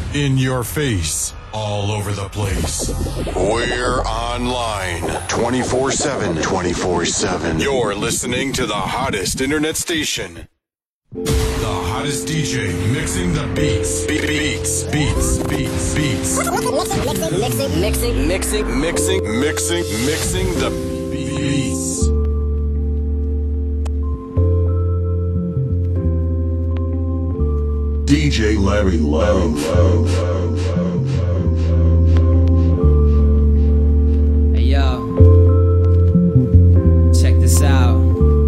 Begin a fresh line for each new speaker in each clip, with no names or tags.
In your face, all over the place. We're online 24/7. 24/7. You're listening to the hottest internet station. The hottest DJ mixing the beats. Beats. Mixing the beats. DJ Larry Love.
Hey yo, check this out.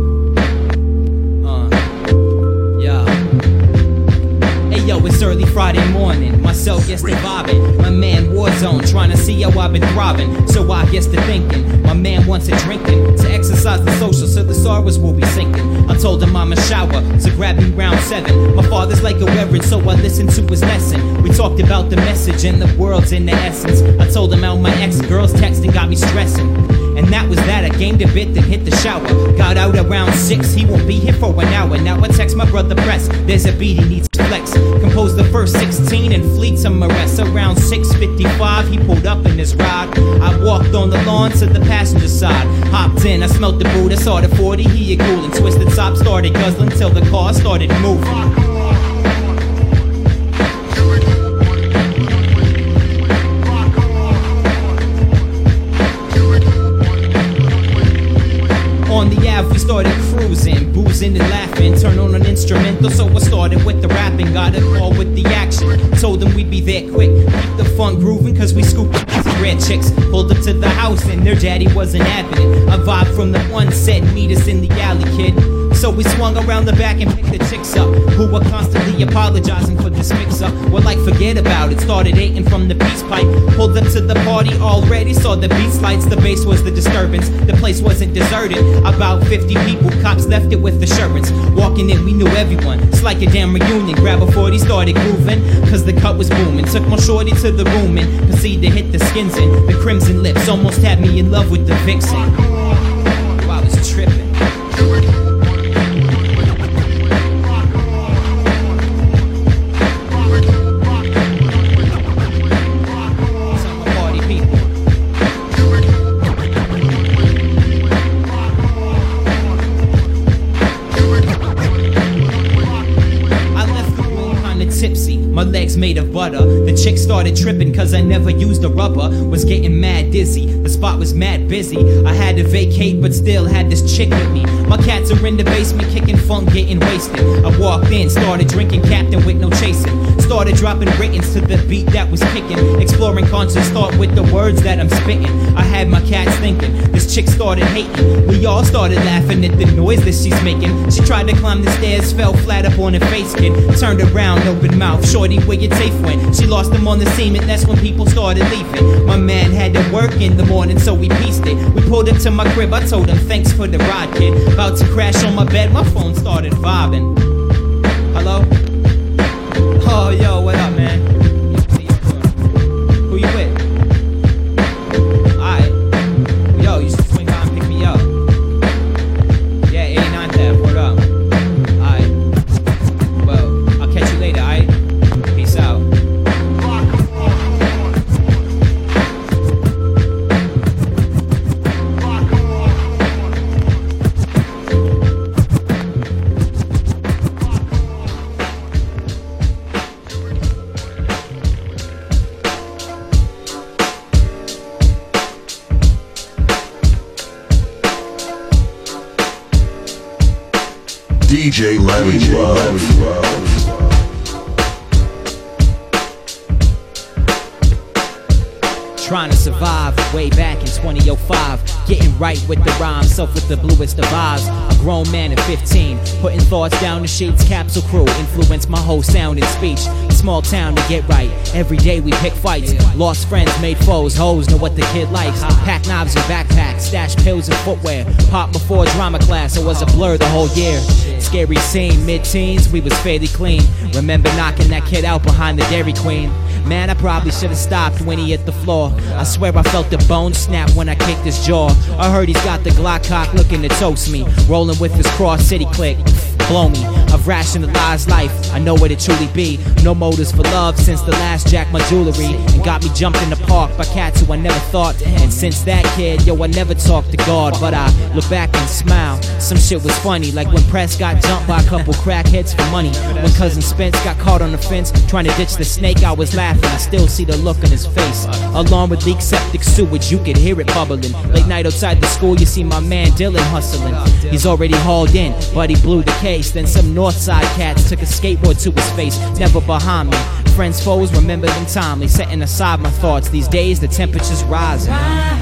Yo. Hey yo, it's early Friday morning. Myself gets to vibing. My man Warzone trying to see how I've been throbbing. So I gets to thinking. My man wants a drinking to exercise the social, so the sorrows will be sinking. I told him I'm a shower, so grab me round 7. My father's like a reverend, so I listened to his lesson. We talked about the message and the world's in the essence. I told him how my ex-girl's texting got me stressing. And that was that, I gamed a bit, then hit the shower. Got out around 6, he won't be here for an hour. Now I text my brother Press, there's a beat he needs to flex. Composed the first 16 and fleet to Maress. Around 6:55, he pulled up in his ride. I walked on the lawn to the passenger side. Hopped in, I smelt the boot, I saw the 40, he had cooling. Twisted top, started guzzling till the car started moving. On the Ave, we started cruising, boozing and laughing. Turned on an instrumental, so I started with the rapping. Got a call with the action. Told them we'd be there quick. Keep the funk grooving, cause we scooped red chicks. Pulled up to the house, and their daddy wasn't having it. A vibe from the one said, meet us in the alley, kid. So we swung around the back and picked the chicks up, who were constantly apologizing for this mix-up. Well, like, forget about it. Started eating from the peace pipe. Pulled up to the party already. Saw the beats lights. The bass was the disturbance. The place wasn't deserted. About 50 people. Cops left it with assurance. Walking in, we knew everyone. It's like a damn reunion. Grab a 40, started grooving, cause the cut was booming. Took my shorty to the room and proceeded to hit the skins in. The crimson lips almost had me in love with the vixen. Oh, I was tripping. My legs made of butter. The chick started tripping cause I never used a rubber. Was getting mad dizzy. The spot was mad busy. I had to vacate but still had this chick with me. My cats are in the basement kicking funk, getting wasted. I walked in, started drinking Captain with no chasing. Started dropping writtens to the beat that was kicking. Exploring conscious thought with the words that I'm spitting. I had my cats thinking. This chick started hating. We all started laughing at the noise that she's making. She tried to climb the stairs, fell flat up on her face, kid. Turned around, open mouth. Shorty, where your tape went? She lost them on the scene, and that's when people started leaving. My man had to work in the morning, so we pieced it. We pulled up to my crib, I told him thanks for the ride, kid. About to crash on my bed, my phone started vibing. Hello? Oh, yo, what up, man? Who you with? Alright. Yo, you should swing by and pick me up. Yeah, 89th Ave, what up? Alright. Well, I'll catch you later, alright? Peace out.
DJ Larry Love.
Trying to survive way back in 2005. Getting right with the rhyme, self with the bluest of eyes. A grown man at 15, putting thoughts down the sheets. Capsule Crew influenced my whole sound and speech. Small town to get right, every day we pick fights. Lost friends, made foes, hoes know what the kid likes. Pack knives and backpacks, stash pills and footwear. Pop before drama class, it was a blur the whole year. Scary scene, mid-teens, we was fairly clean. Remember knocking that kid out behind the Dairy Queen. Man, I probably should've stopped when he hit the floor. I swear I felt the bone snap when I kicked his jaw. I heard he's got the Glock cock looking to toast me, rolling with his Cross City clique. blow me. I've rationalized life, I know what it truly be. No motives for love since the last jacked my jewelry and got me jumped in the park by cats who I never thought. And since that kid, yo, I never talked to God, but I look back and smile. Some shit was funny, like when Press got jumped by a couple crackheads for money. When Cousin Spence got caught on the fence trying to ditch the snake, I was laughing. I still see the look on his face. Along with leaked septic sewage, you could hear it bubbling. Late night outside the school, you see my man Dylan hustling. He's already hauled in, but he blew the case. Then some Northside cats took a skateboard to his face, never behind me. Friends, foes, remember them timely. Setting aside my thoughts, these days the temperature's rising.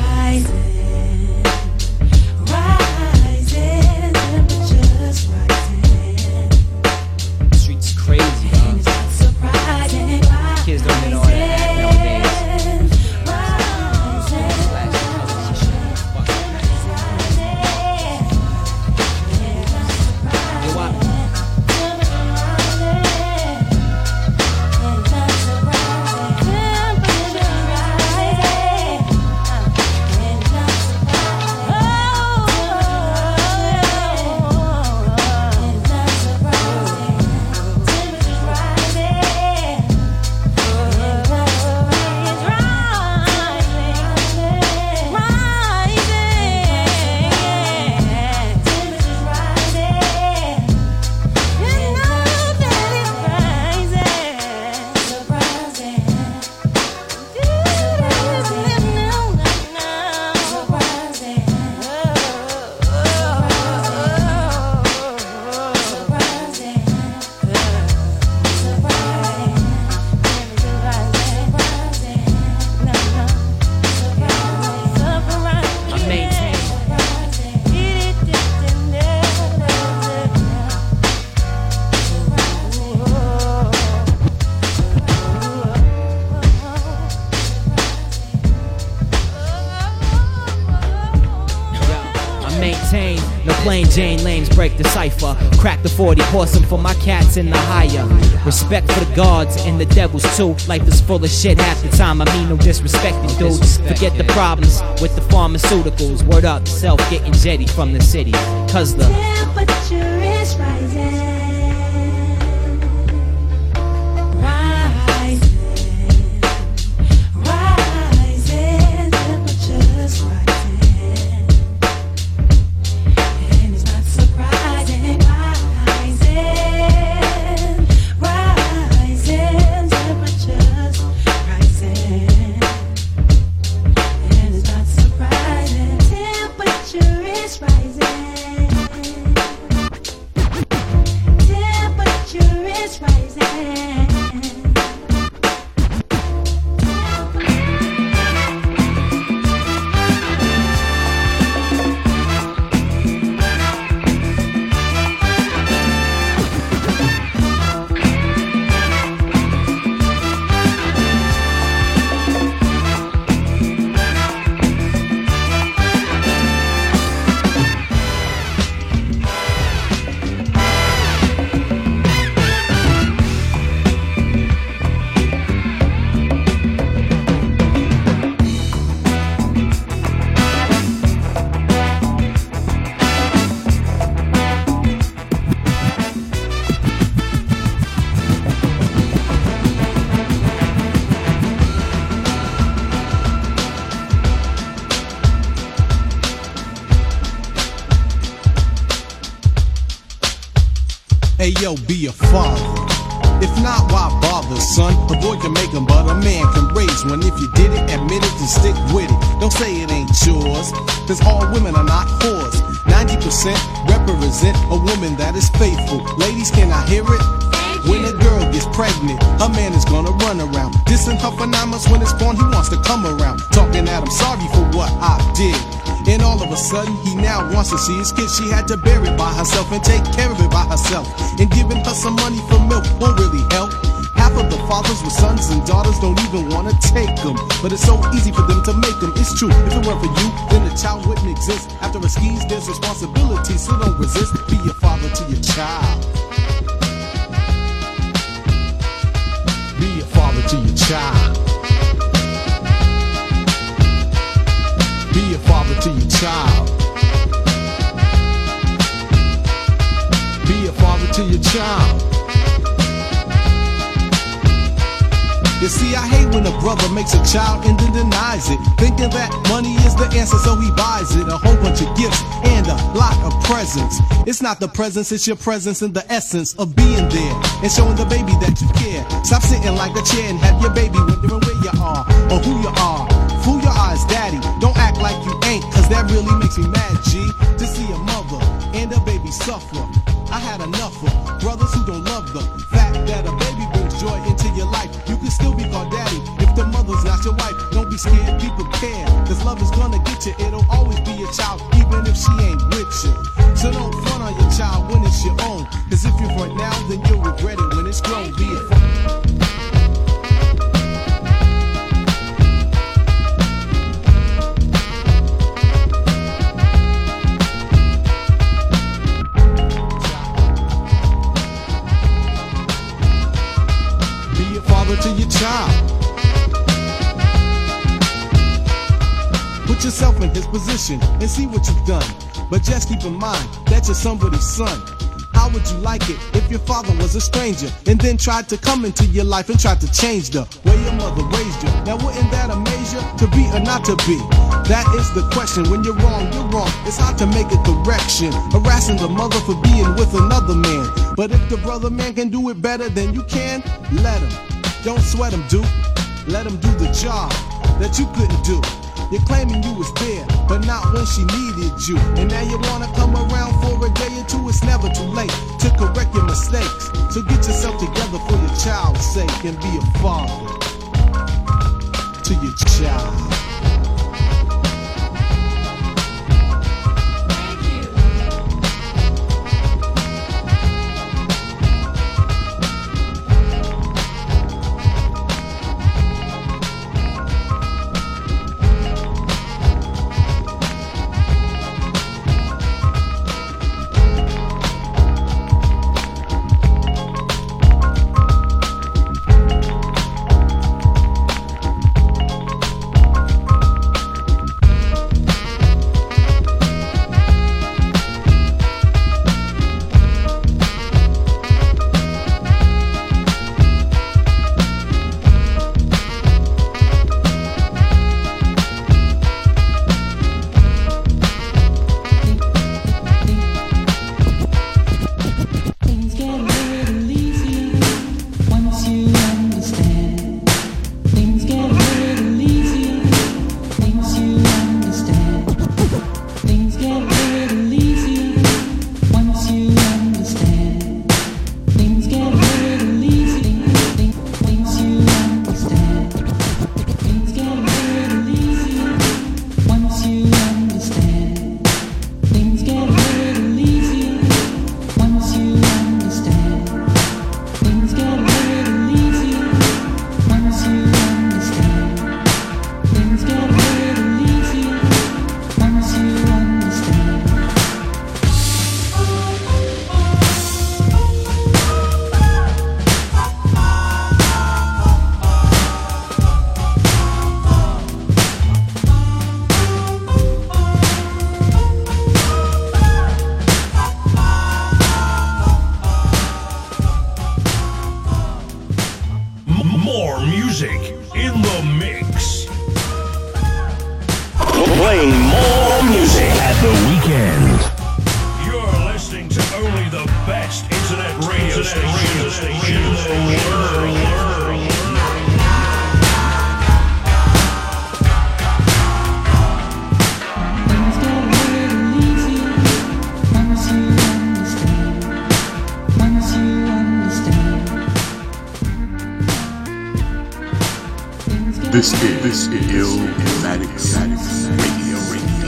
Streets crazy, huh? Kids don't know all that nowadays. Maintain, no plain Jane lanes break the cipher. Crack the 40, pour some for my cats in the higher. Respect for the gods and the devils too. Life is full of shit half the time, I mean no disrespecting dudes. Forget the problems with the pharmaceuticals. Word up, self getting jetty from the city. Cause the
temperature is rising.
Hey yo, be a father. If not, why bother, son? A boy can make 'em, but a man can raise one. If you did it, admit it and stick with it. Don't say it ain't yours, cause all women are not whores. 90% represent a woman that is faithful. Ladies, can I hear it? When a girl gets pregnant, her man is gonna run around. Dissing her for 9 months, when it's born, he wants to come around. Talking that I'm sorry for what I did. And all of a sudden, he now wants to see his kid. She had to bear it by herself and take care of it by herself. And giving her some money for milk won't really help. Half of the fathers with sons and daughters don't even want to take them. But it's so easy for them to make them. It's true, if it weren't for you, then the child wouldn't exist. After a skis, there's responsibility, so don't resist. Be a father to your child. Be a father to your child. Be a father to your child. Be a father child. You see, I hate when a brother makes a child and then denies it, thinking that money is the answer, so he buys it. A whole bunch of gifts and a lot of presents. It's not the presents, it's your presence and the essence of being there and showing the baby that you care. Stop sitting like a chair and have your baby wondering where you are or who you are. Fool your eyes, daddy, don't act like you ain't, cause that really makes me mad, G, to see a mother and a baby suffer. I had enough of brothers who don't love the fact that a baby brings joy into your life. You can still be called daddy if the mother's not your wife. Don't be scared, people care, cause love is gonna get you. It'll always be your child, even if she ain't with you. So don't front on your child when it's your own, cause if you front now, then you'll regret it when it's grown. Be it to your child. Put yourself in his position and see what you've done. But just keep in mind that you're somebody's son. How would you like it if your father was a stranger and then tried to come into your life and tried to change the way your mother raised you? Now wouldn't that amaze you? To be or not to be? That is the question. When you're wrong, you're wrong. It's hard to make a correction. Harassing the mother for being with another man. But if the brother man can do it better than you can, let him. Don't sweat him, dude. Let him do the job that you couldn't do. You're claiming you was there, but not when she needed you. And now you wanna come around for a day or two. It's never too late to correct your mistakes. So get yourself together for your child's sake and be a father to your child.
Playing more music at the weekend. You're listening to only the best internet radio station in the world.
This is Illmatic Radio.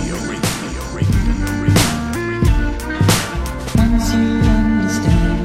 Once you understand.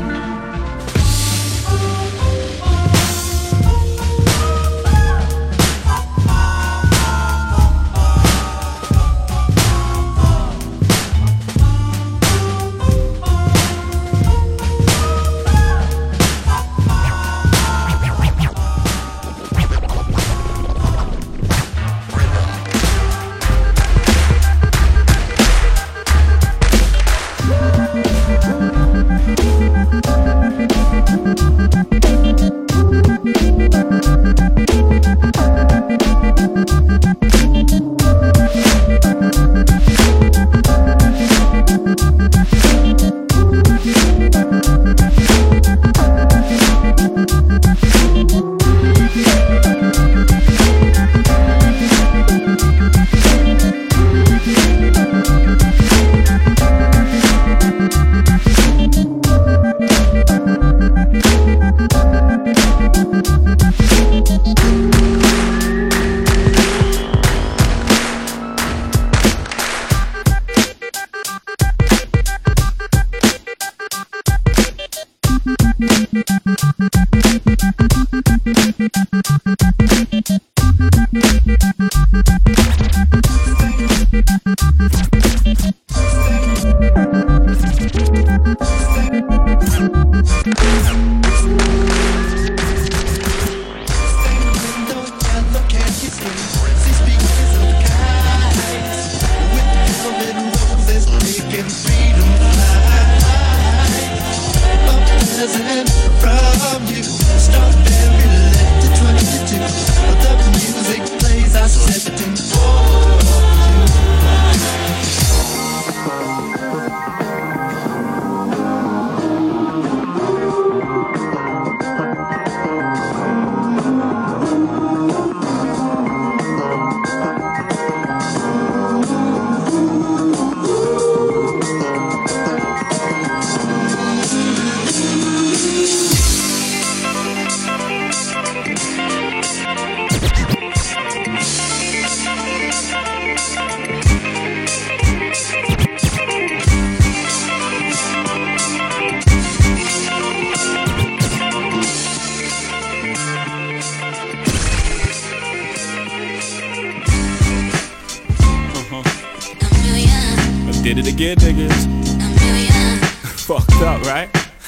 Did it again, niggas. Fucked up, right?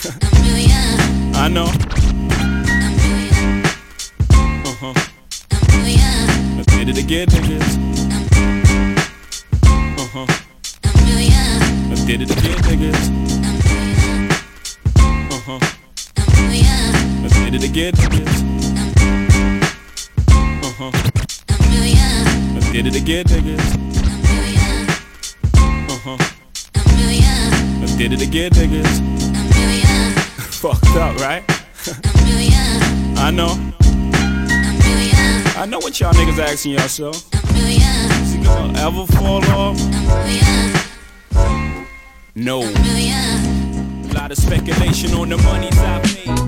I know. I did it again, niggas. I did it again, niggas. I did it again, niggas. I did it again, niggas. I did it again, niggas. Fucked up, right? I know. I know what y'all niggas asking yourself. Is he gonna ever fall off? No. A lot of speculation on the monies I paid.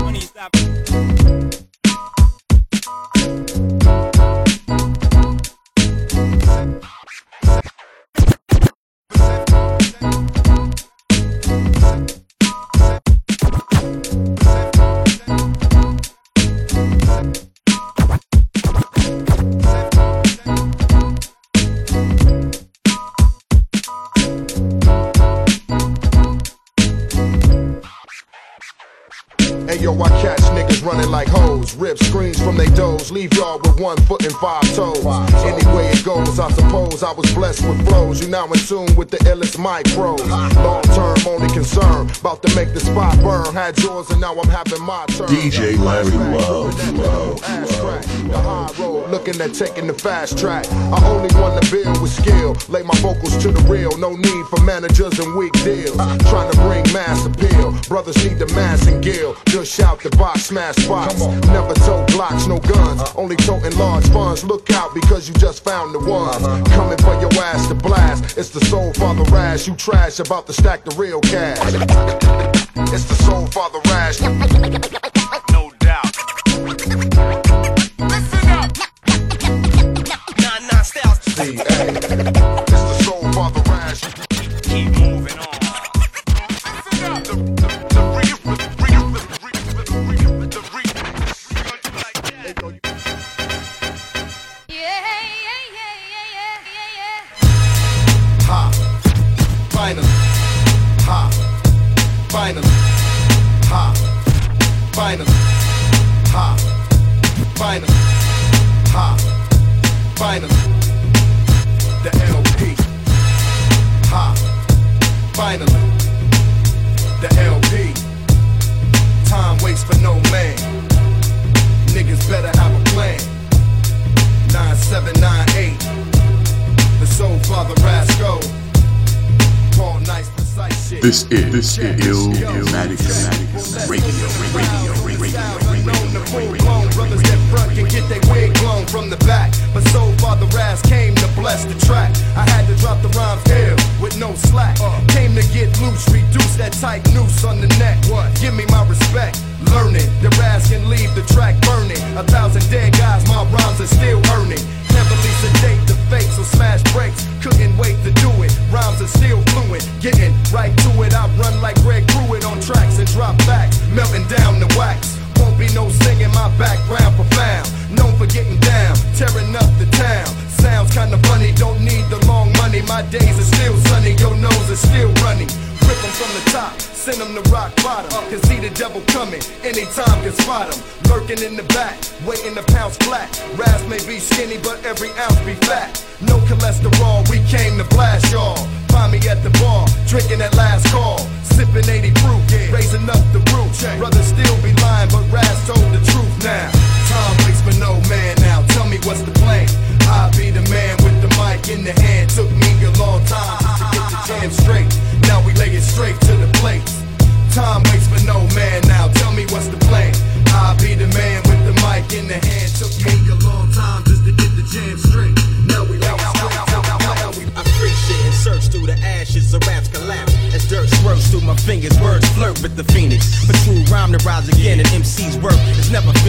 Yo, I catch niggas running like hoes, rip screens from they doors, leave y'all with 1 foot and 5 toes. Any way it goes, I suppose I was blessed with flows. You now in tune with the illest mic pros. Long term, only concern, about to make the spot burn. Had yours and now I'm having my turn.
DJ Larry Love.
The high road, looking at taking the fast track. I only want to build with skill, lay my vocals to the real. No need for managers and weak deals. Trying to bring mass appeal, brothers need the mass and gill. Just shout the box, smash spots. Never tote Glocks, no guns. Only toting large funds. Look out because you just found the ones. Coming for your ass to blast. It's the Soul Father Rash. You trash about to stack the real cash. It's the Soul Father Rash. No doubt. Listen up. Nah, styles. It's the Soul Father Rash. Keep moving on. Listen up. Finally, ha, finally, ha, finally, ha, finally, ha, finally, the LP, ha, finally, the LP, time waits for no man, niggas better have a plan, 9798, the Soul Father Rasco.
This is Illmatic Radio.
Brothers that front can get their wig blown from the back, but Soul Father Raz came to bless the track. I had to drop the rhymes ill with no slack. Came to get loose, reduce that tight noose on the neck. Give me my respect. Learn it, the Raz can leave the track burning. 1,000 dead guys, my rhymes are still earning. Heavily sedate the fake, so smash breaks. Couldn't wait to do it. Rhymes are still fluent. Getting right to it. I run like Greg Pruitt on tracks and drop backs, melting down the wax. Won't be no singing, my background profound. Known for getting down, tearing up the town. Sounds kinda funny, don't need the long money. My days are still sunny, your nose is still running. Rip them from the top, send them to rock bottom. Can see the devil coming, anytime can spot him. Lurking in the back, waiting to pounce flat. Raz may be skinny, but every ounce be fat. No cholesterol, we came to blast y'all. Find me at the bar, drinking that last call. Sipping 80 proof, raising up the roof. Brothers still be lying, but Raz told the truth now. Time waits for no man now, tell me what's the plan. I'll be the man with the mic in the hand. Took me a long time just to get the jam straight. Now we lay it straight to the plate. Time waits for no man now, tell me what's the plan. I'll be the man with the mic in the hand. Took me a long time just to get the jam straight. Now we lay it straight to the plate.
I freak shit and search through the ashes of raps collapse. As dirt swirls through my fingers, words flirt with the phoenix. For true rhyme to rise again, and MC's work is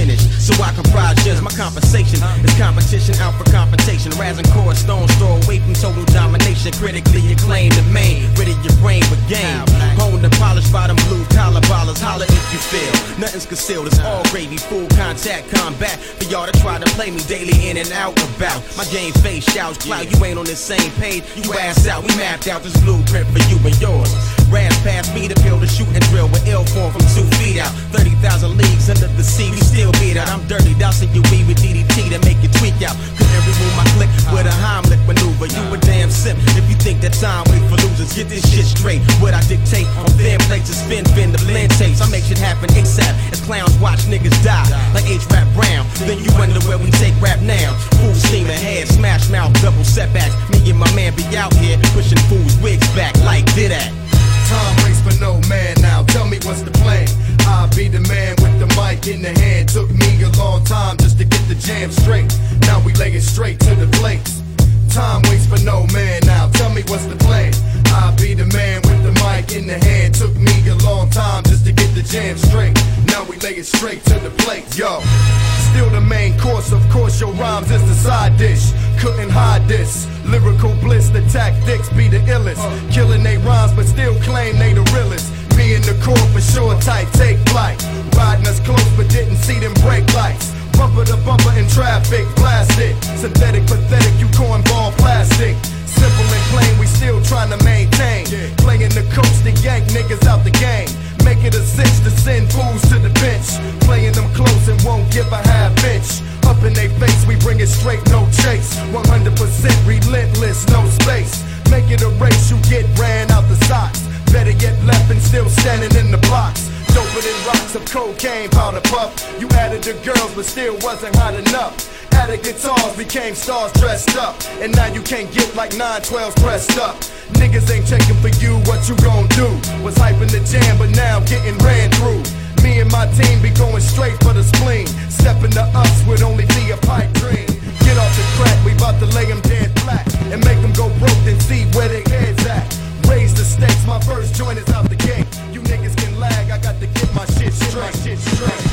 finished, so I comprise just my conversation. Is competition out for confrontation. Raz and core, stone throw away from total domination. Critically acclaimed the main, rid of your brain with game. Honed and polished by them blue collar ballers. Holler if you feel nothing's concealed. It's all gravy, full contact combat. For y'all to try to play me daily in and out about. My game face shouts cloud. You ain't on the same page. You ass out. We mapped out this blueprint for you and yours. Raz passed me the pill to shoot and drill with ill form from 2 feet out. 30,000 leagues under the sea, we still beat out. I'm dirty, dousing your weed with DDT to make you tweak out. Couldn't remove my click with a Heimlich maneuver. You a damn simp if you think that time wait for losers. Get this shit straight. What I dictate on thin plates is spin the blend tapes. I make shit happen ASAP as clowns watch niggas die like H-Rap Brown. Then you wonder where we take rap now. Full steam ahead, smash mouth, double setbacks. Me and my man be out here pushing fools' wigs back like did that.
Time waits for no man now, tell me what's the plan. I'll be the man with the mic in the hand. Took me a long time just to get the jam straight. Now we lay it straight to the plates. Time waits for no man now, tell me what's the plan. I'll be the man with the mic in the hand. Took me a long time just to get the jam straight. Now we lay it straight to the plate, yo. Still the main course, of course your rhymes is the side dish. Couldn't hide this, lyrical bliss, the tactics be the illest. Killing they rhymes but still claim they the realest. Me and the core for sure tight, take flight. Riding us close but didn't see them brake lights. Bumper to bumper in traffic, blasted. Synthetic, pathetic, you cornball plastic. Simple and plain, we still trying to maintain. Playing the coast to yank niggas out the game. Make it a 6 to send fools to the bench. Playing them close and won't give a half inch. Up in they face, we bring it straight, no chase. 100% relentless, no space. Make it a race, you get ran out the socks. Better get left and still standing in the blocks. Doper than rocks of cocaine, powder puff. You added the girls, but still wasn't hot enough. Added guitars, became stars dressed up. And now you can't get like 912s pressed up. Niggas ain't checking for you, what you gon' do? Was hyping the jam, but now getting ran through. Me and my team be going straight for the spleen. Stepping to us would only be a pipe dream. Get off the crack, we bout to lay them dead flat. And make them go broke, then see where they heads at. Raise the stakes, my first joint is out the gate. You niggas can lag, I got to get my shit straight.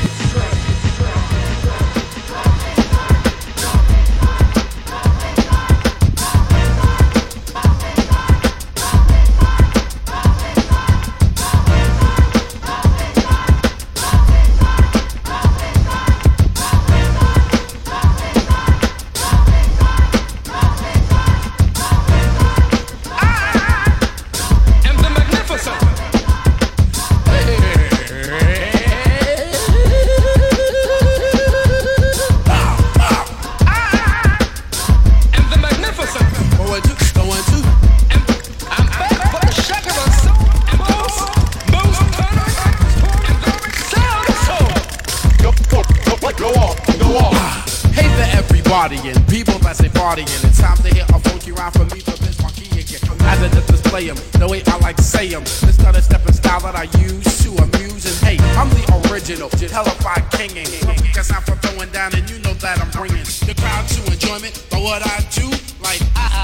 And people that say partying, it's time to hear a funky rhyme from me for this monkey again. As I just display them, the way I like to say them. This not a stepping style that I use to amuse. And hey, I'm the original, hellified king. Cause I'm for throwing down and you know that I'm bringing the crowd to enjoyment. But what I do, like,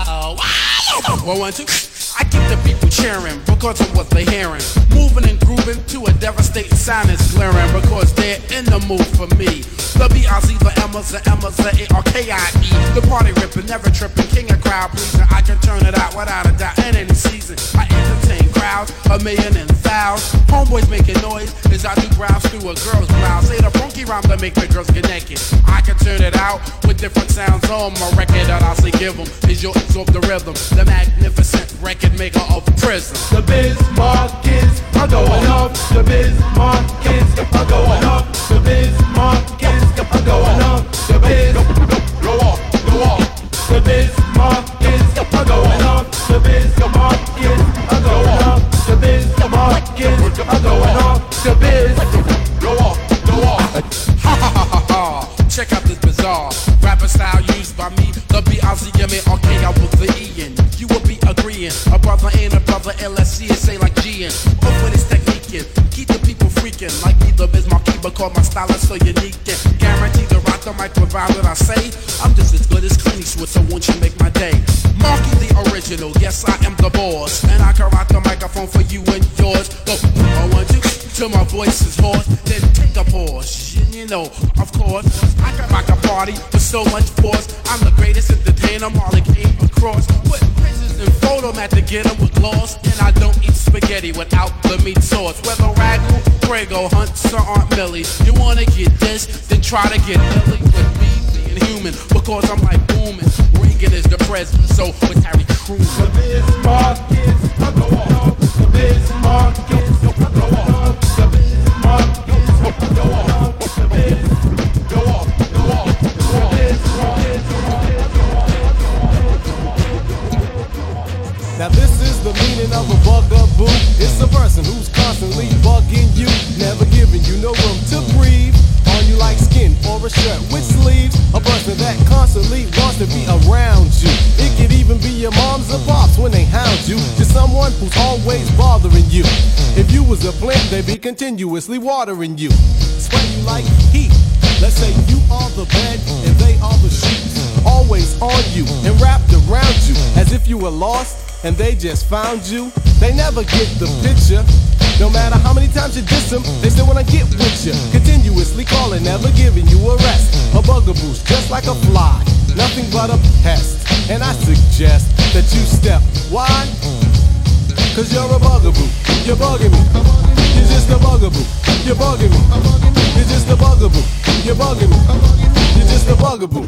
wow, 1, 2. I keep the people cheering because of what they're hearing. Moving and grooving to a devastating sound is glaring because they're in the mood for me. The B-I-Z, the M's, the M's, the A-R-K-I-E. The party ripping, never tripping, king of crowd pleasing. I can turn it out without a doubt in any season. I entertain crowds, 1,000,000 and thousands. Homeboys making noise as I do browse through a girl's blouse. Say the funky rhyme to make the girls get naked. I can turn it out with different sounds on my record that I say give them. Is you'll absorb the rhythm, the magnificent record maker of prison.
The Bismarck kids are going up. The Bismarck kids are going up. The Bismarck kids are going up. The go off. The Bismarck kids are going up. The Bismarck kids are going up. The Bismarck kids are going up. The go off.
Ha ha ha ha ha. Check out this bizarre rapper style used by me. The B-I-Z-M-A-R-K, I put the E in. You will be agreeing. A brother ain't a brother, L-S-C-S-A like G-N. Over this technique in. Keep the people freaking like me, the Bismarck, because my style is so unique and guaranteed to rock the mic, provide what I say. I'm just as good as Clint Eastwood, so won't you make my day? Marky the original, yes I am the boss, and I can rock the microphone for you and yours. Go, I want you till my voice is hoarse, then take a pause. You know, of course, I can rock a party with so much force. I'm the greatest entertainer Marley came across. Put pictures and photo at to get 'em with gloss. And I don't eat spaghetti without the meat sauce. Whether ragu, prego, hunts, or Aunt Millie, you wanna get this, then try to get Millie with me being human. Because I'm like booming. Reagan is the president, so with Harry Cruz.
The Bismarck kids, I go off. The Bismarck kids, I go off. The Bismarck kids, I go off. The Biz, go off, go off. The Bismarck kids,
Now this is the meaning of a bugaboo. It's a person who's constantly bugging you, never giving you no room to breathe. On you like skin or a shirt with sleeves. A person that constantly wants to be around you. It could even be your moms or pops when they hound you. Just someone who's always bothering you. If you was a plant, they'd be continuously watering you. Sweat you like heat. Let's say you are the bed and they are the sheets. Always on you and wrapped around you as if you were lost and they just found you. They never get the picture. No matter how many times you diss them, they still wanna get with you. Continuously calling, never giving you a rest. A bugaboo's just like a fly, nothing but a pest. And I suggest that you step. Why? Cause you're a bugaboo. You're bugging me. You're just a bugaboo. You're bugging me. You're just a bugaboo. You're bugging me. You're just a bugaboo.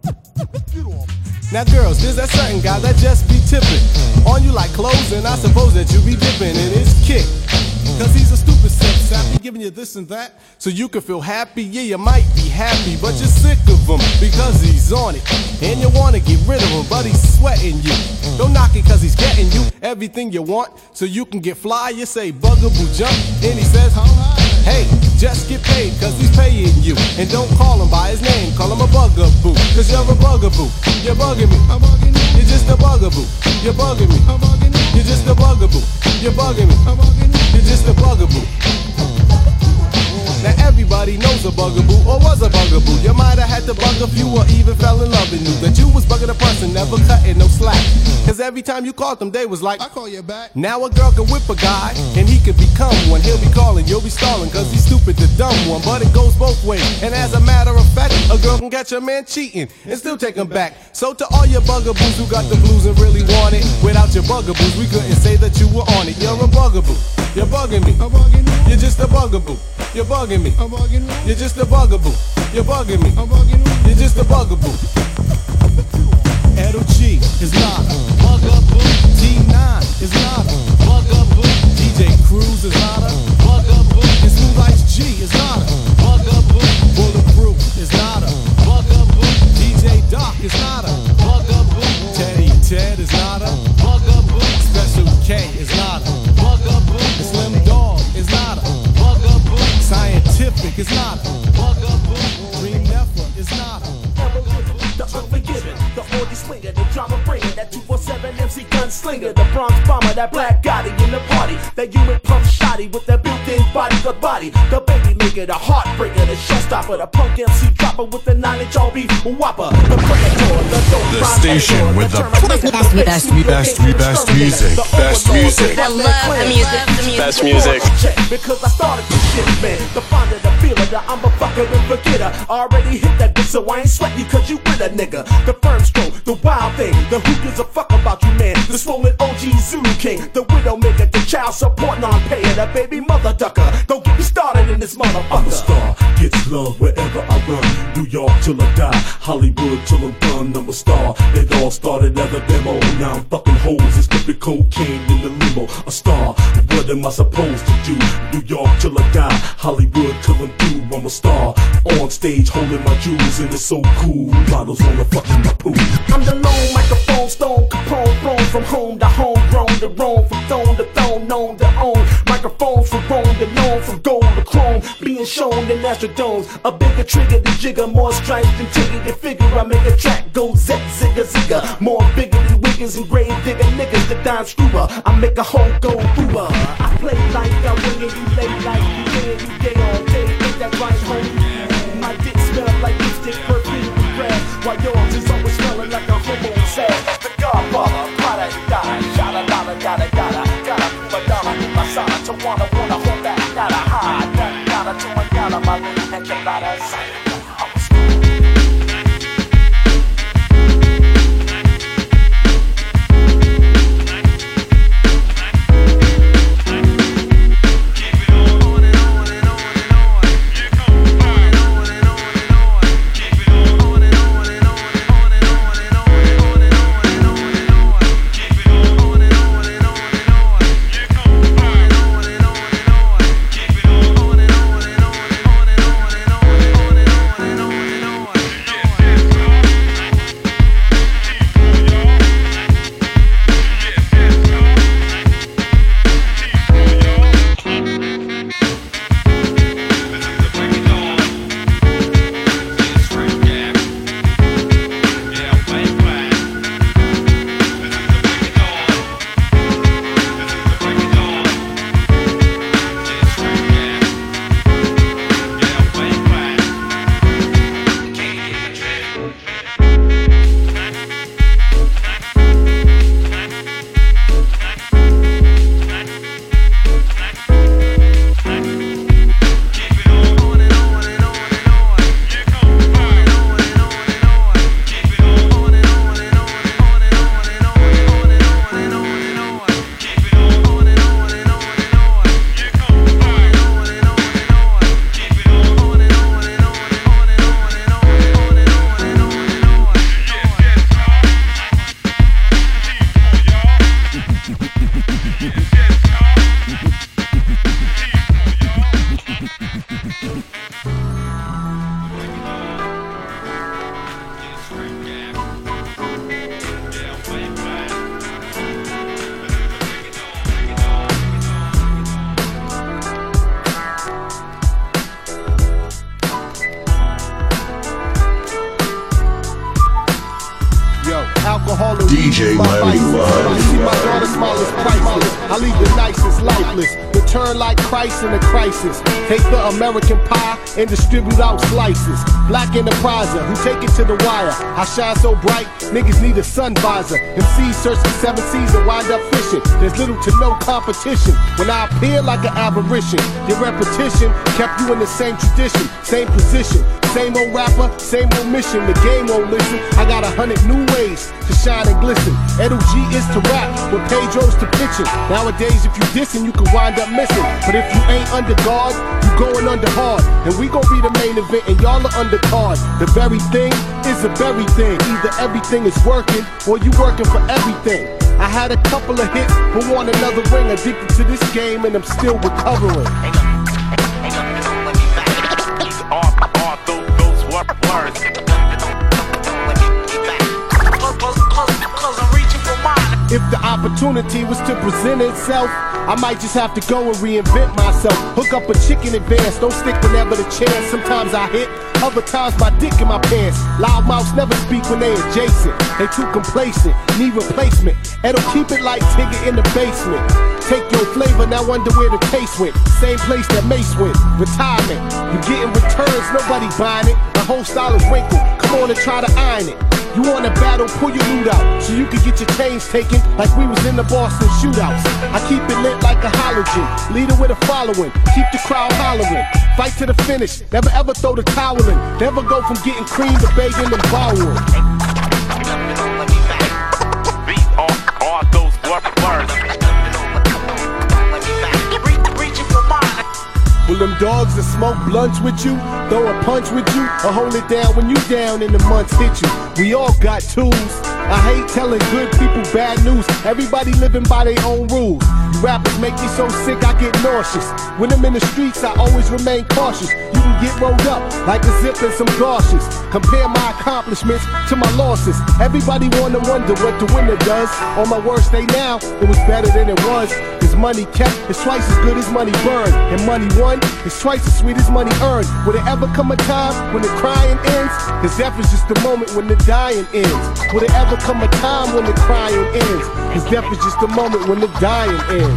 Now girls, there's that certain guy that just be tipping on you like clothes, and I suppose that you be dipping in his kick. Cause he's a stupid sex sappy, giving you this and that so you can feel happy. Yeah, you might be happy, but you're sick of him because he's on it. And you wanna get rid of him, but he's sweating you. Don't knock it cause he's getting you everything you want so you can get fly. You say bugaboo jump, and he says, hey, just get paid cause he's paying you. And don't call him by his name, call him a bugaboo. Cause you're a bugaboo, you're bugging me. You're just a bugaboo, you're bugging me. You're just a bugaboo, you're bugging me. You're just a bugaboo. Now everybody knows a bugaboo or was a bugaboo. You might have had to bug a few or even fell in love and knew that you was bugging a person, never cutting no slack. Cause every time you called them, they was like, I call you back. Now a girl can whip a guy and he could become one. He'll be calling, you'll be stalling cause he's stupid, the dumb one. But it goes both ways. And as a matter of fact, a girl can catch a man cheating and still take him back. So to all your bugaboos who got the blues and really want it, without your bugaboos, we couldn't say that you were on it. You're a bugaboo. You're bugging me. You're just a bugaboo. You're bugging me. You're just a bugaboo. You're bugging me. You're just a bugaboo. Edo G is not a bugaboo. T9 is not a bugaboo. DJ Cruz is not a bugaboo. And Smooth Ice G is not a bugaboo. Bulletproof is not a bugaboo. DJ Doc is not a bugaboo. Teddy Ted is not a bugaboo. Special K is not a bugaboo. Slim Dog is not a bugaboo. Scientific is not a bugaboo. Dream Nefer is not a bugaboo.
The unforgiving, the orgy swinger, the drama bringer, that 247 MC gunslinger, the Bronx bomber, that black Gotti in the party, that human pump shotty with that built-in bodyguard body, the baby maker, the heartbreaker, the showstopper, the punk MC dropper with the 9-inch all beef whopper, the predator, the dope
The station with the best music. Best music.
I love the music.
Best music. Because I started this shit, man. The founder, the feeler, the I'm a fucker and forgetter. Already hit that bitch, so I ain't sweating cause you with a nigga. The firm stroke, the wild thing, the who gives a fuck about you, man. The swollen OG Zulu King, the widow maker, the child support non-payer, the baby mother ducker. Don't get me started in this motherfucker.
I'm a star, gets love wherever I run. New York till I die, Hollywood till I'm done. I'm a star, it all started as a demo. Now I'm fucking hoes and slipping cocaine in the limo. A star, what am I supposed to do? New York till I die, Hollywood till I'm through. I'm a star, on stage holding my jewels and it's so cool. Bottles on the fucking my pool.
I'm the lone microphone, stone Capone, thrown from home to homegrown, to roam from throne to throne, known to own. Microphones from Rome to known, from gold to chrome, being shown in Astrodomes. A bigger trigger than jigger, more stripes than Tigger. You figure I make a track go zigga zigga, more bigger than Wiggins and grave digger niggas. The dime screwer, I make a whole go through. I play like I win and you lay like you win, you gay all day. Ain't that right, homie? My dick smell like lipstick, perfume, and grass, while yours is always smelling like a homo sad. The Godfather, Prada, shada, gotta prove a dollar in my side. To wanna hold that, gotta hide, gotta to a dollar, my little and colada.
alcohol and
DJ
my
Larry
vices.
Love.
See my daughter's smile is priceless. I leave the nicest lifeless. Return like Christ in a crisis. Take the American pie and distribute out slices. Black Enterpriser, who take it to the wire. I shine so bright, niggas need a sun visor. MCs search the 7 seas and wind up fishing. There's little to no competition when I appear like an aberration. Your repetition kept you in the same tradition, same position. Same old rapper, same old mission. The game won't listen. I got 100 new ways to shine and glisten. Edo G is to rap, with Pedro's to pitching. Nowadays, if you dissing, you can wind up missing. But if you ain't under guard, you going under hard. And we gon' be the main event, and y'all are under card. The very thing is a very thing. Either everything is working, or you working for everything. I had a couple of hits, but want another ring. Addicted to this game, and I'm still recovering. If the opportunity was to present itself, I might just have to go and reinvent myself. Hook up a chick in advance, don't stick whenever the chance. Sometimes I hit, other times my dick in my pants. Loud mouths never speak when they adjacent. They too complacent, need replacement. And don't keep it like Tigger in the basement. Take your flavor, now wonder where the taste went. Same place that Mace went, retirement. You getting returns, nobody buying it. The whole style is wrinkled, come on and try to iron it. You want a battle, pull your loot out, so you can get your chains taken like we was in the Boston shootouts. I keep it lit like a halogen, leader with a following, keep the crowd hollering. Fight to the finish, never ever throw the towel in. Never go from getting cream to begging and borrowing.
Beat all those words.
Will them dogs that smoke blunts with you, throw a punch with you, or hold it down when you down and the months hit you? We all got tools. I hate telling good people bad news. Everybody living by their own rules. You rappers make me so sick I get nauseous. When I'm in the streets I always remain cautious. You can get rolled up like a zip and some gauches. Compare my accomplishments to my losses. Everybody wanna wonder what the winner does. On my worst day now, it was better than it was. Cause money kept is twice as good as money burned. And money won is twice as sweet as money earned. Will there ever come a time when the crying ends? Cause death is just the moment when the dying ends. Will there ever come a time when the crying ends? Cause death is just the moment when the dying ends.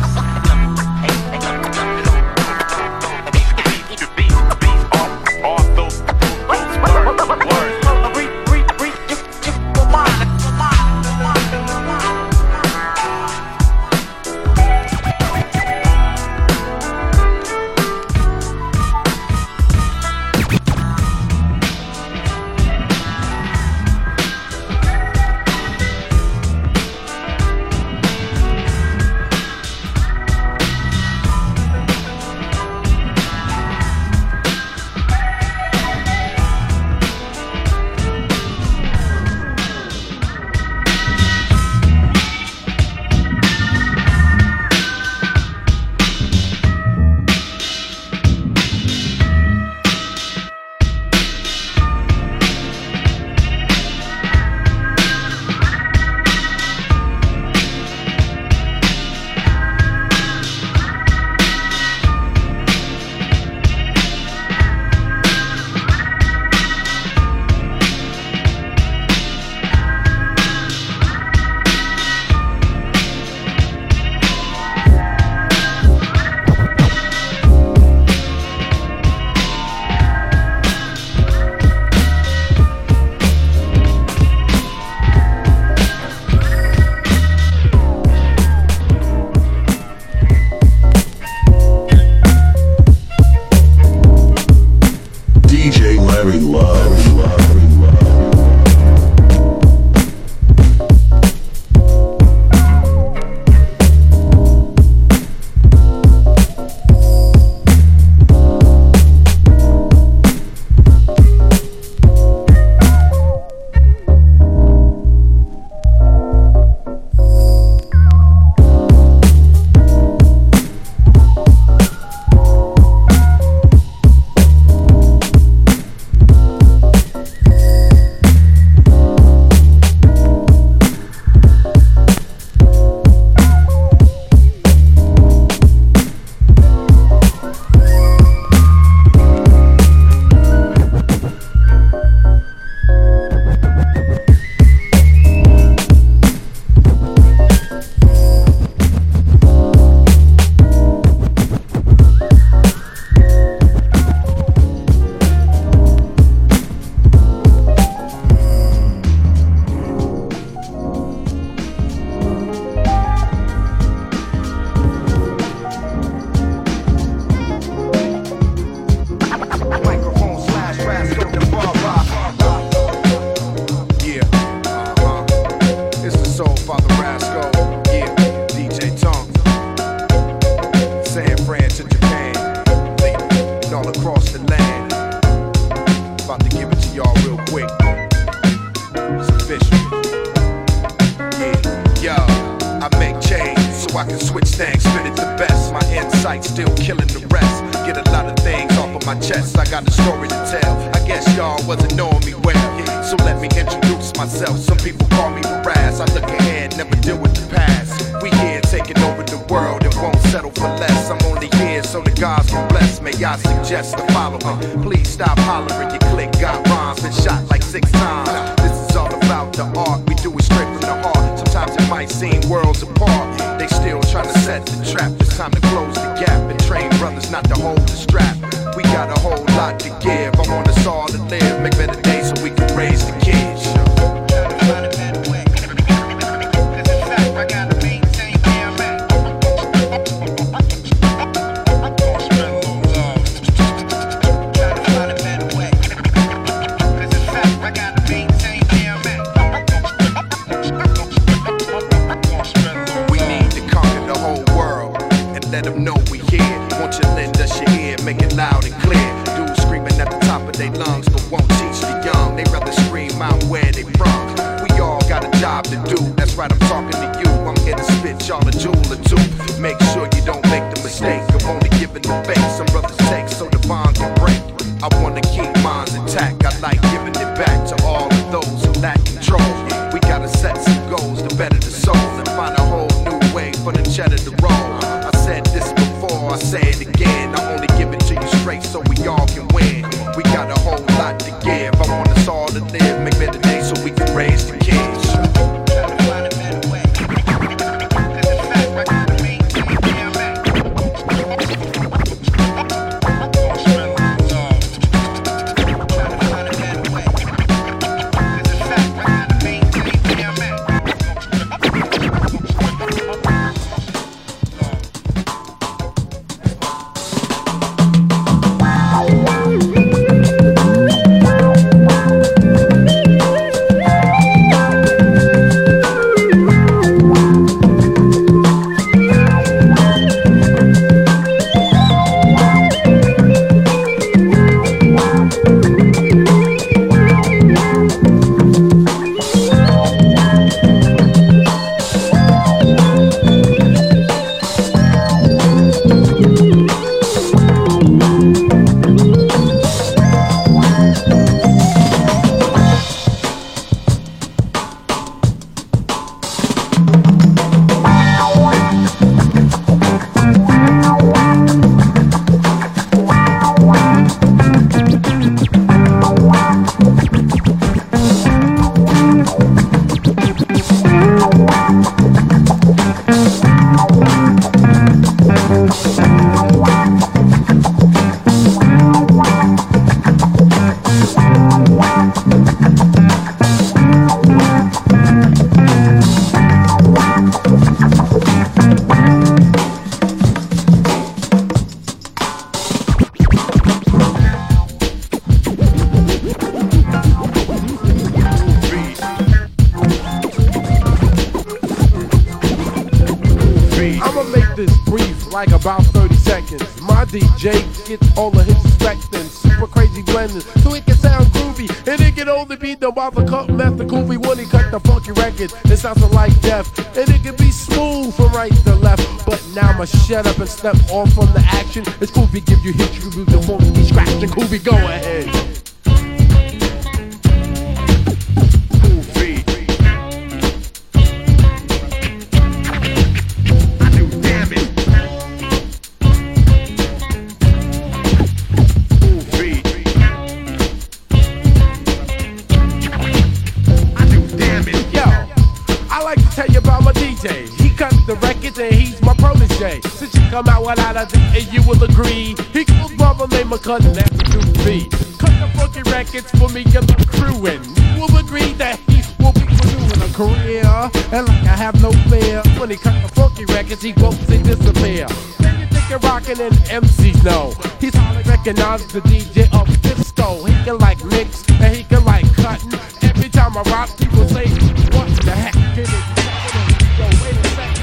to y'all real quick. It's official. Yeah, yo, I make change so I can switch things, spit it the best. My insight still killing the rest. Get a lot of things off of my chest. I got a story to tell. I guess y'all wasn't knowing me well. So let me introduce myself. Some people call me Raz. I look ahead, never deal with the past. We here taking over the world and won't settle for less. I'm only here so the gods can bless. May I suggest the following. Please stop hollering. Your click got rhymes, been shot like 6 times. This is all about the art. We do it straight from the heart. Sometimes it might seem worlds apart. They still trying to set the trap. It's time to close the gap and train brothers not to hold the strap. We got a whole lot to give. I want us all to live, make better days so we can raise the kids. Let them know we here. Won't you lend us your ear, make it loud and clear. Dudes screaming at the top of their lungs, but won't teach the young. They rather scream out where they from. We all got a job to do. That's right, I'm talking to you. I'm here to spit y'all a jewel or two. Make sure you don't make the mistake of only giving the bait. Some brothers take so the bond can break. I wanna keep minds intact. I like giving it back to all of those who lack control. We gotta set some goals to better the soul and find a whole new way for the cheddar to roll. I said this before, I say it again. I only give it to you straight so we all can win. We got a whole lot to give. I want us all to live, make better days so we can raise the kids.
Like about 30 seconds. My DJ gets all of his respect and super crazy blending so it can sound groovy. And it can only be done by the cut method groovy when he cut the funky record. It sounds like death. And it can be smooth from right to left. But now I'ma shut up and step off from the action. It's Groovy give you hits, you the funky scratch and Groovy go ahead. He cut the records and he's my protege. Since you come out without a D and you will agree, he goes brother named McCutcheon and that's what you be. Cut the funky records for me and the crew and you will agree that he will be renewing a career. And like I have no fear, when he cut the funky records he goes and disappear. Then you think you're rockin' and MCs know he's hardly recognized the DJ of Disco. He can like mix and he can like cutting. Every time I rock people say, what the heck did it? Wait a second.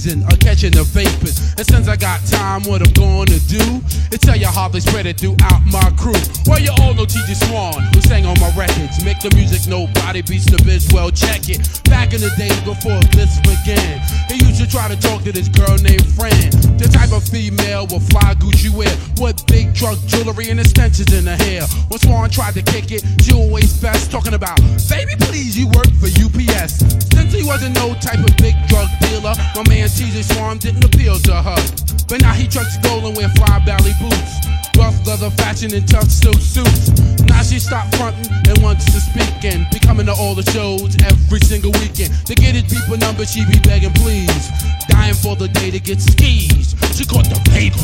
season of catching the vapors. And since I got time, what I'm gonna do is tell you how they spread it throughout my crew. Well, you all know T.J. Swan, who sang on my records. Make the music, nobody beats the biz, well, check it. Back in the days before this began, he used to try to talk to this girl named Fran, the type of female with fly Gucci wear, with big truck jewelry and extensions in her hair. When Swan tried to kick it, she always best talking about, baby, please, you work for UPS. Since he wasn't no type of big drug dealer, my man T.J. Swan didn't appeal to her. But now he trucks gold and wear fly belly boots, rough leather fashion and tough silk suits. Now she stopped fronting and wants to speak and be coming to all the shows every single weekend. To get his people number, she be begging please, dying for the day to get skis. She caught the vapors.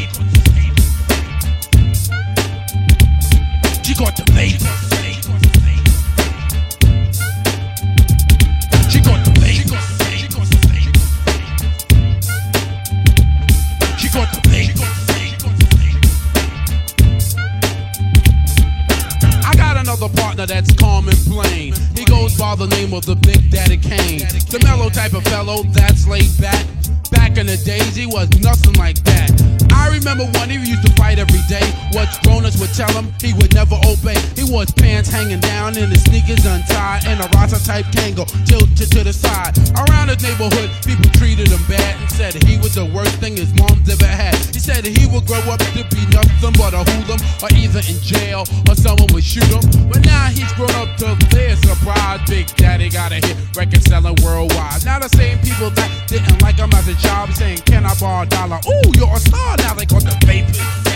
She caught the vapors. She caught the vapors. She caught the vapors. I got another partner that's calm and plain. He goes by the name of the Big Daddy Kane. The mellow type of fellow that's laid back. Back in the days, he was nothing like that. I remember when he used to fight every day. What grown-ups would tell him, he would never obey. He wore his pants hanging down and his sneakers untied, and a Rasta-type Kango tilted to the side. Around his neighborhood, people treated him bad and said he was the worst thing his mom's ever had. He said he would grow up to be nothing but a hoodlum, or either in jail or someone would shoot him. But now he's grown up to their surprise. Big Daddy got a hit record selling worldwide. Now the same people that didn't like him as a child saying, can I borrow $1? Ooh, you're a star. Now they caught the vapors.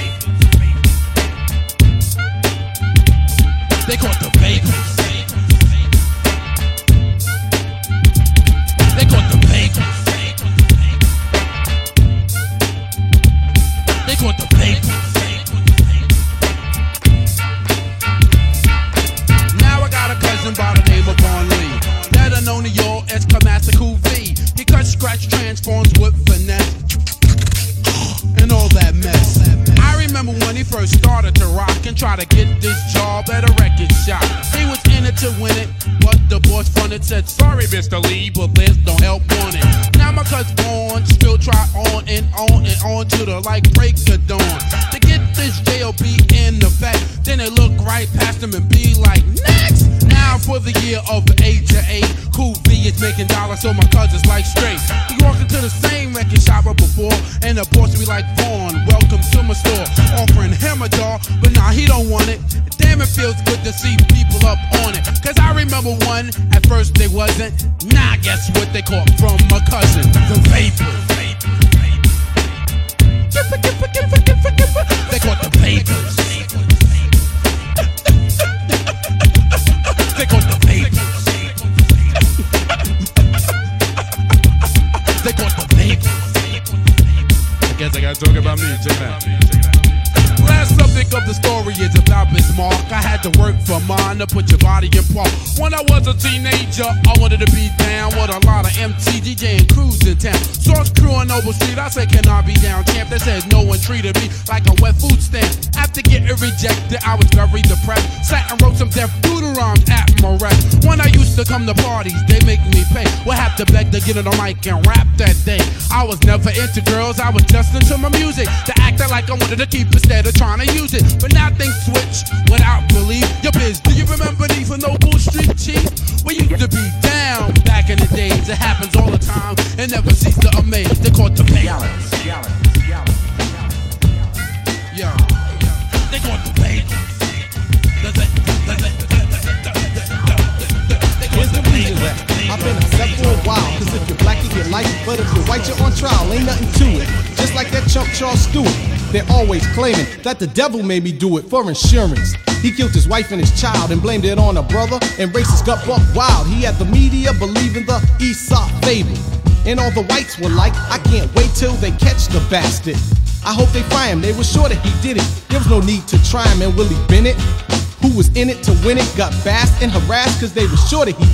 They caught the vapors. They caught the vapors. They caught the vapors. Now I got a cousin by the name of Von Lee, better known to y'all as Kamasa Cool V. He cuts, scratch, transforms with finesse and all that mess. I remember when he first started to rock and try to get this job at a record shop. He was in it to win it, but the boss fronted said, sorry, Mr. Lee, but there's no help on it. Now my cousin Vaughn still try on and on and on to the like break of dawn to get this J.O.B. in effect. Then they look right past him and be like, next! Now for the year of the age of 8, Cool V is making dollars, so my cousin's like straight. He walked into the same record shop up before, and the boss be like, Vaughn, welcome to my store, offering him a jar, but nah, he don't want it. Damn, it feels good to see people up on it. Cause I remember one, at first they wasn't. Nah, guess what they caught from my cousin? The vapors. They caught the vapors. They caught the vapors. They caught the vapors. I guess I gotta talk about me. Check that. Last subject of the story is about Bismarck. I had to work for mine to put your body in park. When I was a teenager, I wanted to be down with a lot of MTGJ and crews in town. Source crew on Noble Street, I said, can I be down, champ? They said no one treated me like a wet food stamp. After getting rejected, I was very depressed. Sat and wrote some deaf doodle rhymes at my rest. When I used to come to parties, they make me pay. Would have to beg to get on the mic and rap that day. I was never into girls, I was just into my music. To acting like I wanted to keep instead of trying to use it. But now things switch without belief. Your biz, do you remember these for Noble Street, chief? We used to be down back in the days. It happens all the time and never cease to amaze. They caught the vapors. Yeah, they caught the vapors.
Here's the reason that I've been upset for a while. Cause if you're black, you get life. But if you're white, you're on trial. Ain't nothing to it. Just like that chump Charles Stewart. They're always claiming that the devil made me do it for insurance. He killed his wife and his child and blamed it on a brother. And racist got buck wild. He had the media believing the Aesop fable. And all the whites were like, I can't wait till they catch the bastard. I hope they find him. They were sure that he did it. There was no need to try him. And Willie Bennett, who was in it to win it, got bashed and harassed cause they were sure that he did it.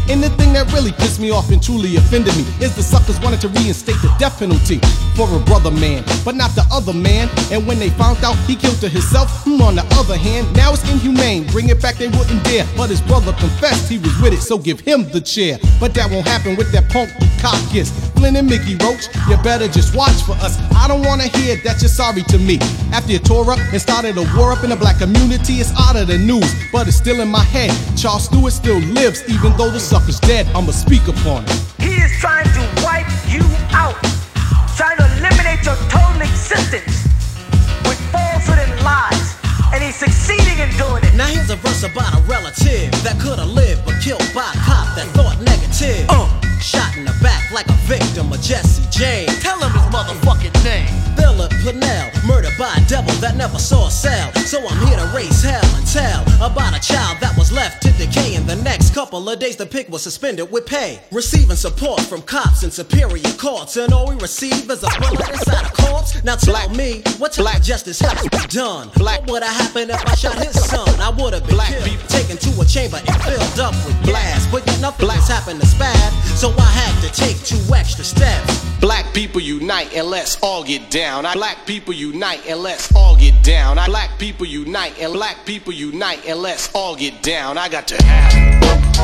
And the thing that really pissed me off and truly offended me is the suckers wanted to reinstate the death penalty for a brother man, but not the other man. And when they found out he killed to himself, on the other hand, now it's inhumane. Bring it back, they wouldn't dare. But his brother confessed he was with it, so give him the chair. But that won't happen with that punk cop kiss. Flynn and Mickey Roach, you better just watch for us. I don't wanna hear that you're sorry to me. After you tore up and started a war up in the black community, it's out of the news, but it's still in my head. Charles Stewart still lives, even though the sucker's dead. I'ma speak upon it.
He is trying to wipe you out, trying to eliminate your total existence with falsehood and lies, and he's succeeding in doing it.
Now here's a verse about a relative that could've lived but killed by a cop that thought negative. Shot in the back like a victim of Jesse James.
Tell him his motherfucking name.
Philip Purnell, murdered by a devil that never saw a cell. So I'm here to raise hell and tell about a child that was left to decay. In the next couple of days the pig was suspended with pay, receiving support from cops and superior courts, and all we receive is a bullet inside a corpse. Now tell me, what type of justice has to be done? What would have happened if I shot his son? I would have been killed, taken to a chamber and filled up with gas. But yet nothing has happened to spad, so I had to take 2 extra steps.
Black people unite and let's all get down. Black people unite and let's all get down. Black people unite and black people unite and let's all get down. I got to have it.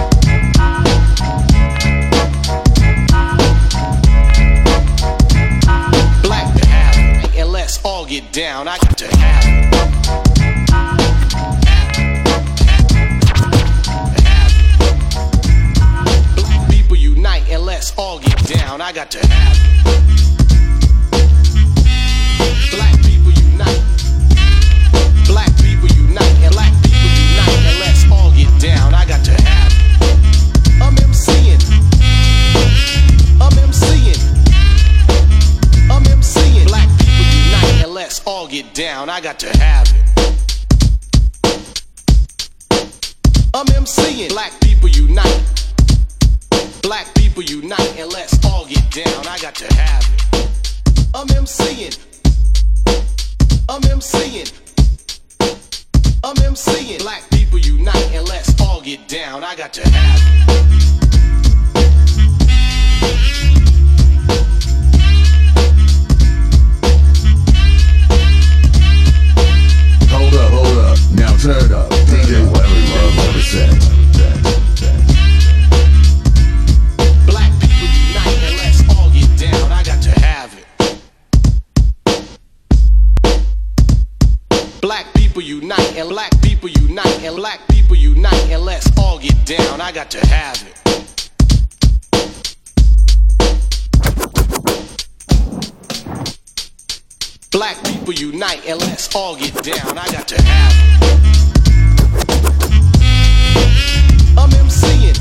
Black to have it and let's all get down. I got to have it. Unite and let's all get down. I got to have it. Black people unite. Black people unite and black people unite and let's all get down. I got to have it. I'm MCing. I'm MCing. I'm MCing. Black people unite and let's all get down. I got to have it. I'm MCing. Black people unite. Black people unite and let's all get down. I got to have it. I'm MCing. I'm MCing. I'm MCing. Black people unite and let's all get down. I got to have it.
Hold up. Now turn up. DJ Larry Love on the set. Black people unite and black people unite and black people unite and let's all get down. I got to have it. Black people unite and let's all get down. I got to have it. I'm MCing.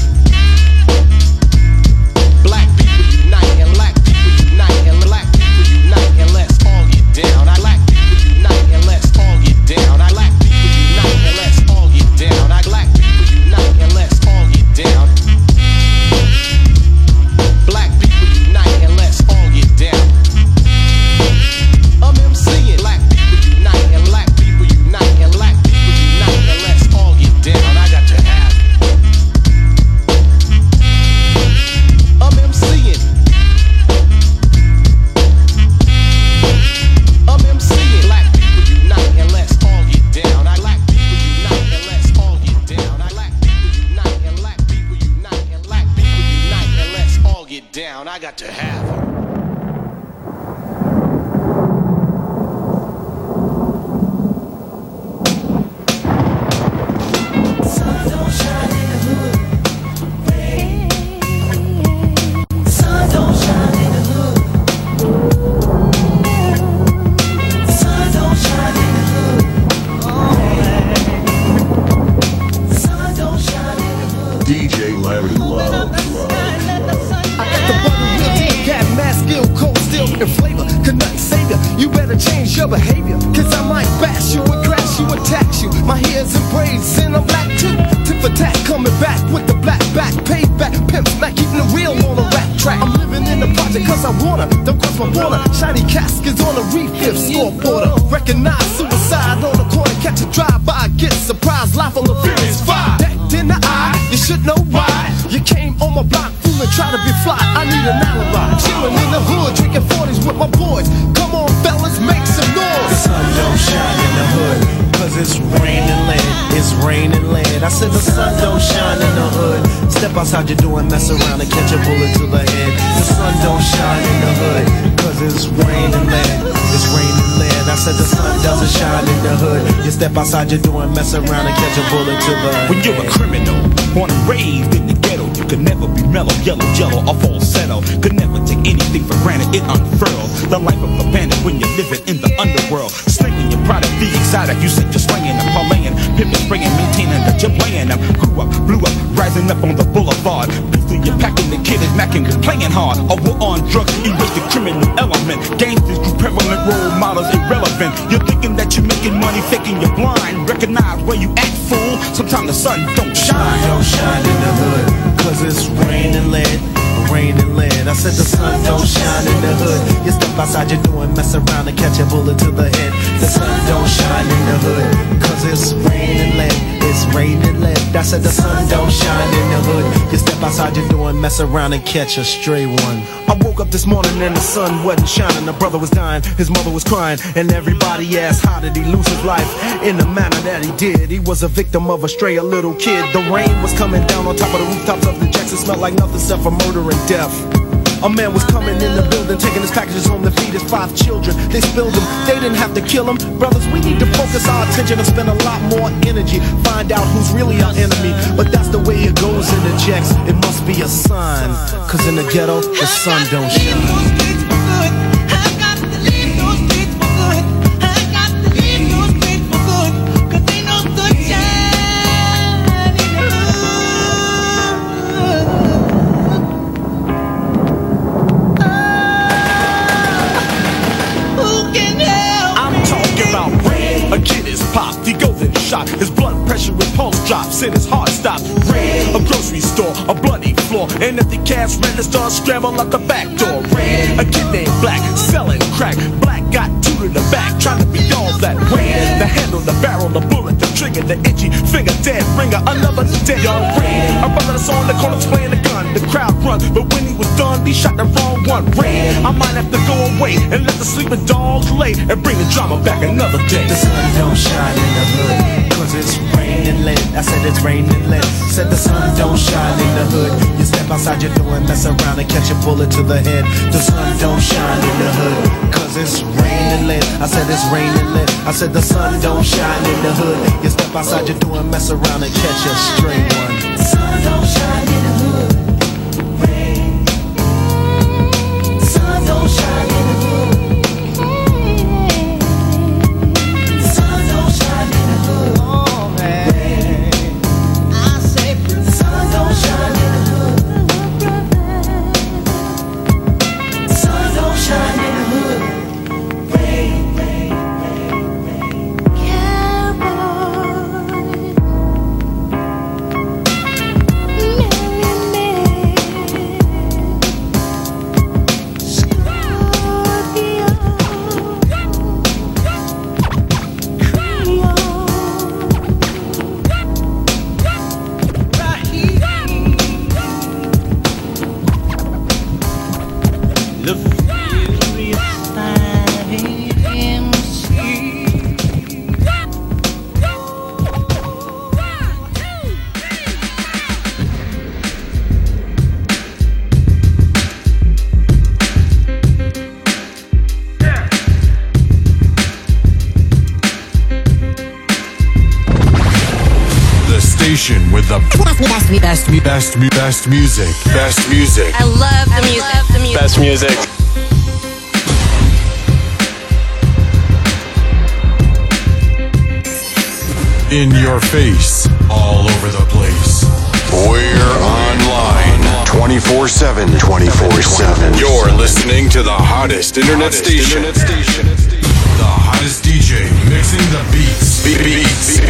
Black people unite and black people unite and black people unite and let's all get down. Black people unite and let's all get down. I black people unite and let's all get down. I black people unite and let's all get down. Black people unite and let's all get down. I'm MCing. Black people unite and black people unite and black people unite and let's all get down. I got to have it. I'm MCing. I'm MCing. Black people unite and let's all get down. I black people unite and let's all get down. I black people unite and black people unite and black people unite and let's all get down. I got to have it. DJ Larry Love.
I got the butter real deep, got mad skill, cold steel and flavor. Could nothing save ya, you better change your behavior. Cause I might bash you and crash you and tax you. My hair's in braids and I'm black too. Tip for tat, coming back with the black back. Payback, pimps, back keeping the real on a rap track. I'm living in the project cause I wanna, don't cross my border. Shiny caskets on a reef scoreboard. Recognize suicide on the corner, catch a drive-by, get surprised, life on the furious fire. looked in the eye, you should know why. You came on my block, fooling, try to be fly. I need an alibi. Chilling in the hood, drinking 40s with my boys. Come on, fellas, make some noise.
The sun don't shine in the hood, cause it's raining lead. It's raining lead. I said the sun don't shine in the hood. Step outside your door and mess around and catch a bullet to the head. The sun don't shine in the hood, cause it's raining lead. It's raining lead. I said the sun doesn't shine in the hood. You step outside your door and mess around and catch a bullet to the head.
When you're a criminal, born and raised in the ghetto, you could never be mellow, yellow, jello, or falsetto. Could never take anything for granted, it unfurls the life of a bandit when you're living in the underworld. Slinging your product, be exotic, you said you're slinging and parlaying, pimping, spraying, maintaining that you're playing them. Grew up, blew up, rising up on the boulevard. Through your packing, the kid is macking, playing hard. A war on drugs, erase the criminal element. Gangsters grew prevalent, role models irrelevant. You're thinking that you're making money, faking you're blind. Recognize where you act, fool. Sometimes the sun don't shine.
Don't shine in the hood, cause it's raining lead. Raining lead. I said the sun don't shine in the hood. You step outside your door and mess around and catch a bullet to the head. The sun don't shine in the hood, cause it's raining lead. It's raining lead. I said the sun don't shine in the hood. You step outside your door and mess around and catch a stray one. I woke up this morning and the sun wasn't shining. The brother was dying, his mother was crying, and everybody asked how did he lose his life in the manner that he did. He was a victim of a stray, a little kid. The rain was coming down on top of the rooftops of the Jackson. Smelled like nothing except for murder and death. A man was coming in the building, taking his packages home to feed his 5 children. They spilled them, they didn't have to kill him. Brothers, we need to focus our attention and spend a lot more energy. Find out who's really our enemy. But that's the way it goes in the Jacks. It must be a sign, cause in the ghetto, the sun don't shine.
He goes in shock, his blood pressure and pulse drops, and his heart stops. Ran a grocery store, a bloody floor, an empty cash register, scramble out the back door. Ran a kid named Black, selling crack. Black got 2 to the back, trying to be all that. Ran the handle, the barrel, the bullet, the trigger, the itchy finger, dead ringer, another dead. Y'all ran. A brother that's on the corner playing the gun, the crowd runs, but when he was done, he shot the wrong one. Ran. I might have to go away and let the sleeping dogs lay and bring the drama back another day.
The sun don't shine in the hood, cause it's raining lead. I said it's raining lead. Said the sun don't shine in the hood. You step outside your door and mess around and catch a bullet to the head. The sun don't shine in the hood, cause it's raining lead. I said it's raining lead. I said the sun don't shine in the hood. You step outside your door and mess around and catch a stray one. The sun don't shine in the hood. Rain. The sun don't shine in the hood.
With the best music.
I love the music.
Best music. In your face, all over the place. We're online 24/7. 24/7. You're listening to the hottest internet station. The hottest DJ mixing the beats. Beats.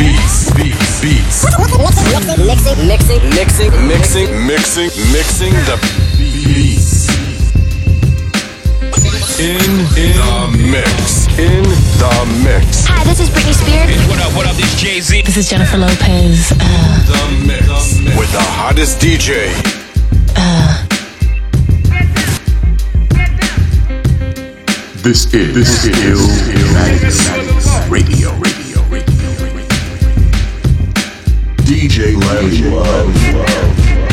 Mixing the beats. In the mix. In the mix.
Hi, this is Britney Spears.
What up, this Jay-Z.
This is Jennifer Lopez.
The mix. With the hottest DJ.
This is Illmatic Radio. DJ Larry Love.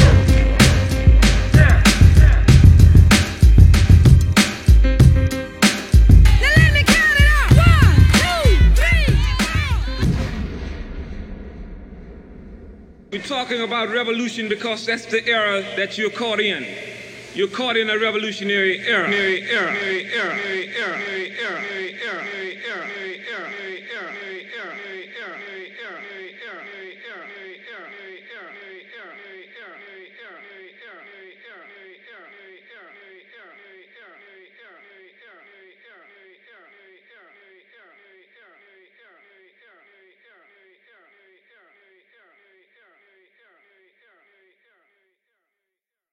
We're talking about revolution because that's the era that you're caught in. You're caught in a revolutionary era.